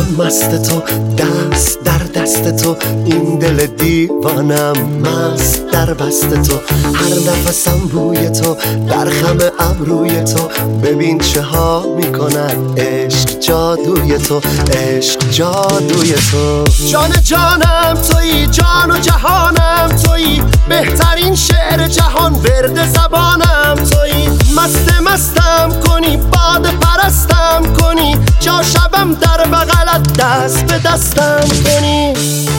مست تو، دست در دست تو، این دل دیوانم مست در بست تو. هر نفسم بوی تو، در خم ابروی تو، ببین چه ها میکند عشق جادوی تو، عشق جادوی تو. جان جانم تویی، جان و جهانم تویی، بهترین شعر جهان ورد زبانم تویی. مست مستم کنی، باد پرستم کنی، جا شبم در بغلت دست به دستم کنی.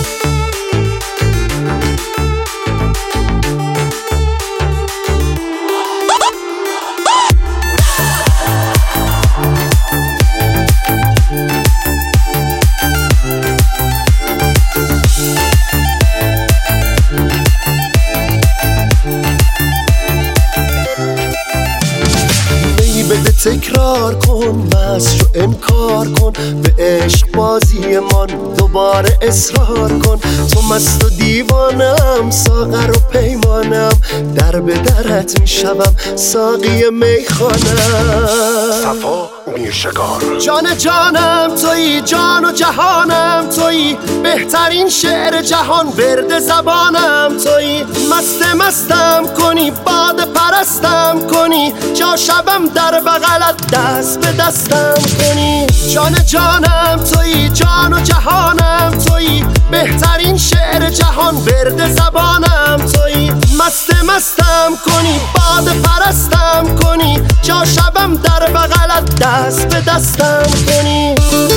بده تکرار کن، مست شو انکار کن، به عشق بازی من دوباره اصرار کن. تو مست و دیوانم، ساغر و پیمانم، در به درت میشوم ساقی میخانم. صفا میرشگار. جان جانم تویی، جان و جهانم تویی، بهترین شعر جهان ورد زبانم تویی. مست مستم کنی، باد پرستم کنی، جا شبم در بغلت دست به دستم کنی. جان جانم تویی، جان و جهانم تویی، بهترین شعر جهان ورد زبانم تویی. مست مستم کنی، باد پرستم کنی، جا شبم در بغلت دست به دستم کنی.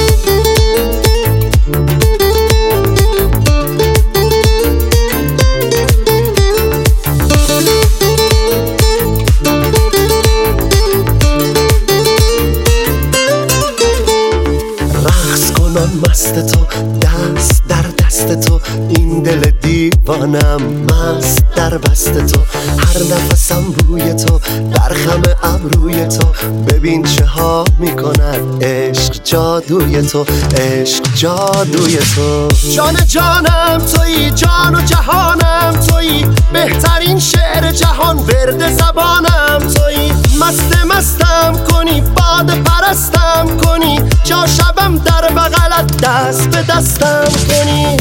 مست تو، دست در دست تو، این دل دیوانم مست در بست تو. هر نفسم بوی تو، در خم ابروی تو، ببین چه ها میکند عشق جادوی تو، عشق جادوی تو. جان جانم تویی، جان و جهانم تویی، بهترین شعر جهان ورد زبانم تویی. مست مستم کنی، باد پرستم کنی، جا شبم در بغلت دست به دستم کنی.